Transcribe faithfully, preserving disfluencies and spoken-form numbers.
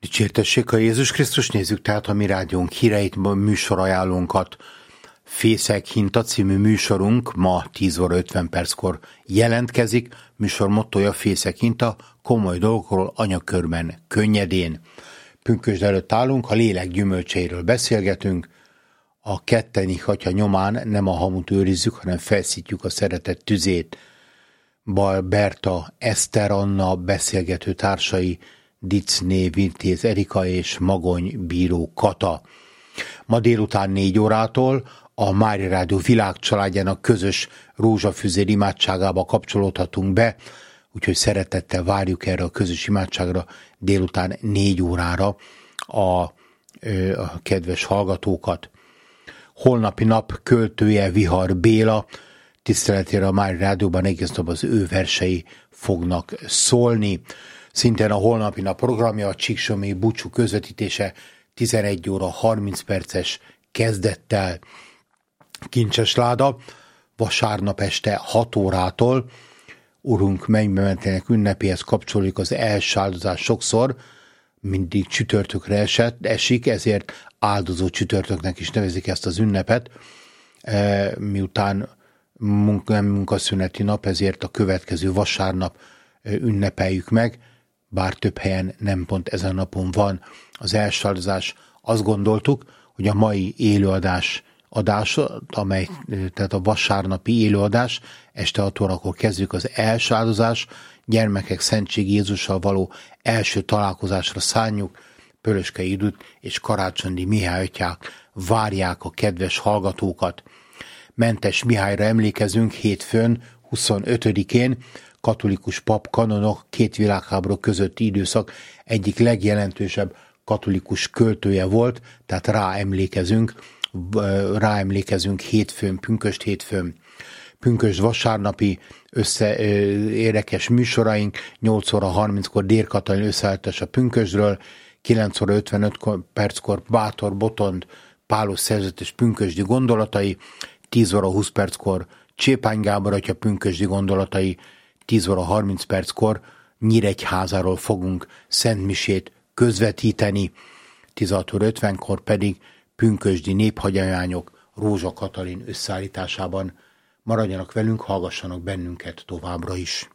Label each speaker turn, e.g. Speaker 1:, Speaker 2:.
Speaker 1: Dicsértessék a Jézus Krisztus, nézzük tehát a mi rádiónk híreit, műsorajánlónkat. Fészek Hinta című műsorunk ma tíz óra ötven perckor jelentkezik. Műsor mottoja Fészek Hinta, komoly dolgokról anyakörben, könnyedén. Pünkösd előtt állunk, a lélek gyümölcseiről beszélgetünk. A ketteni atya nyomán nem a hamut őrizzük, hanem felszítjük a szeretet tüzét. Bal Berta, Eszter Anna beszélgető társai, Dicné Vitéz Erika és Magony Bíró Kata. Ma délután négy órától a Mária Rádió világcsaládjának közös rózsafüzér imádságába kapcsolódhatunk be, úgyhogy szeretettel várjuk erre a közös imádságra délután négy órára a, a kedves hallgatókat. Holnapi nap költője Vihar Béla, tiszteletére a Mária Rádióban egész nap az ő versei fognak szólni. Szintén a holnapi nap programja, a Csíksomai búcsú közvetítése tizenegy óra harminc perces kezdettel. Kincses láda, vasárnap este hat órától, Urunk mennybe mentének ünnepéhez kapcsolódik az első áldozás sokszor, mindig csütörtökre esett, esik, ezért áldozó csütörtöknek is nevezik ezt az ünnepet. Miután nem munkaszüneti nap, ezért a következő vasárnap ünnepeljük meg, bár több helyen nem pont ezen a napon van az első áldozás. Azt gondoltuk, hogy a mai élőadás adás, amely, tehát a vasárnapi élőadás, este hat órakor kezdjük az első áldozás, gyermekek Szentség Jézussal való első találkozásra szánjuk. Pöröskei Judit és Karácsonyi Mihály atyák várják a kedves hallgatókat. Mentes Mihályra emlékezünk hétfőn, huszonötödikén, katolikus pap kanonok két világháború közötti időszak egyik legjelentősebb katolikus költője volt, tehát ráemlékezünk, ráemlékezünk hétfőn, pünkösd hétfőn. Pünkösd vasárnapi össze, érdekes műsoraink, nyolc óra harminckor Dér Katalin összeállítás a pünkösdről, kilenc óra ötvenöt perckor Bátor Botond Pálos szerzetes pünkösdi gondolatai, tíz óra húsz perckor Csépány Gábor atya pünkösdi gondolatai, tíz óra harminc perckor Nyíregyházáról fogunk szentmisét közvetíteni, tizenhat óra ötvenkor pedig pünkösdi néphagyományok Rózsa Katalin összeállításában. Maradjanak velünk, hallgassanak bennünket továbbra is.